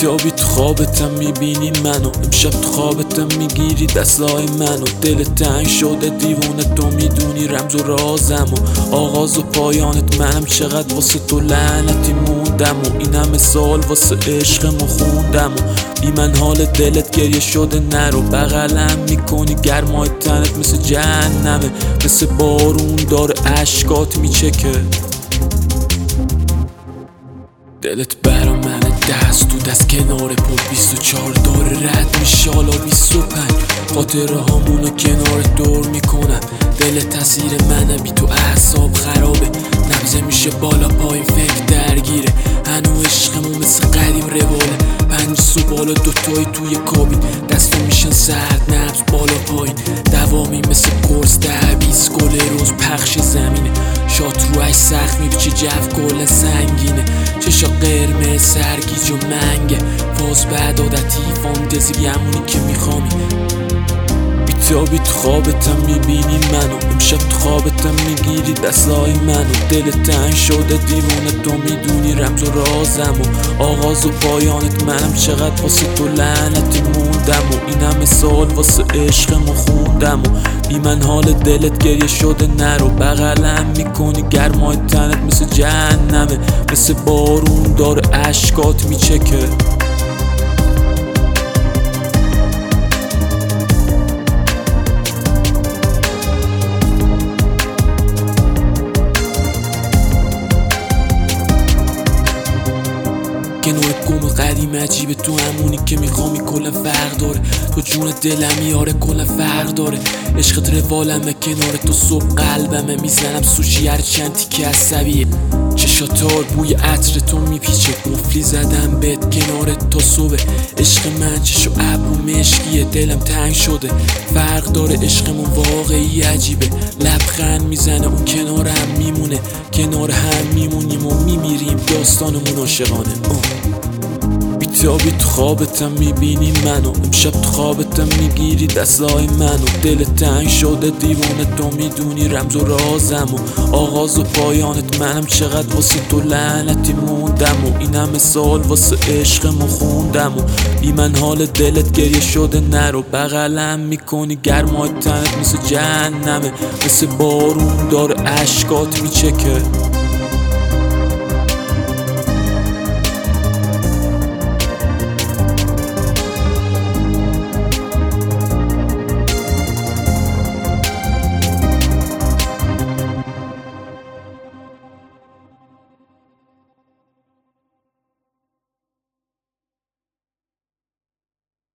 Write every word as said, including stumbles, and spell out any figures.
بیتابی تو خوابتم میبینی منو، امشب تو خوابتم میگیری دستای منو. دل تنگ شده دیوونه تو میدونی رمز و رازم و آغاز و پایانت منم. چقدر واسه تو لعنتی موندم و این همه سال واسه عشقمو خوندم و بی من حال دلت گریه شده نرو. بغلم میکنی گرمای تنت مثل جهنمه، مثل بارون داره اشکات میچکه. دلت برا من دست تو دست کنار پل بیست و چهار داره رد میشه حالا بیست و پنج. خاطره هامونو کنار دور میکنم، دل تاثیر منه بی تو اعصاب خرابه. نبزه میشه بالا پایین فکر درگیره، هنو عشقمون مثل قدیم رواله. پنج صبح بالا دوتایی توی کابین، دستو میشن سرد نبز بالا پایین. دوامی مثل قرص ده بیست گل روز پخش زمینه. شات رو اش سخت میپیچه جو کل سنگینه. چشا قرمه سرگیج و منگه، فاز بعد عادتی فانتزی همونی که میخوامی. بیتابی تو خوابتم میبینی منو، امشب تو خوابتم میگیری دستای منو. دل تنگ شده دیوونه تو میدونی رمز و رازم و آغاز و پایانت منم. چقدر واسه تو لعنتی موندم و این همه سال واسه عشقمو خوندم و بی من حال دلت گریه شده نرو. بغلم میکنی گرمای تنت مثل جهنمه، مثل بارون داره اشکات میچکه. کنار گم قدیم عجیبه تو همونی که میخوامی کلا فرق داره. تو جون دلم یاره کلا فرق داره. عشقت روالمه کنار تو صبح قلبمه. میزنم سوشی هر چند تیکه عصبیه. چشاتار بوی عطر تو میپیچه، قفلی زدم بهت کنار تا صبح. عشق من چشو ابرو مشکیه، دلم تنگ شده فرق داره. عشقمون واقعی عجیبه، لبخند میزنه اون کنارم میمونه. کنار هم میمونیم و میمیریم داستانمون عاشقانه. بیتابی تو خوابتم میبینی منو، امشب تو خوابتم میگیری دستای منو. دل تنگ شده دیوونه تو میدونی رمز و رازم و آغاز و پایانت منم. چقدر واسه تو لعنتی موندم و این همه سال واسه عشقمو خوندم و بی من حال دلت گریه شده نرو. بغلم میکنی گرمای تنت مثل جهنمه، مثل بارون داره اشکات میچکه.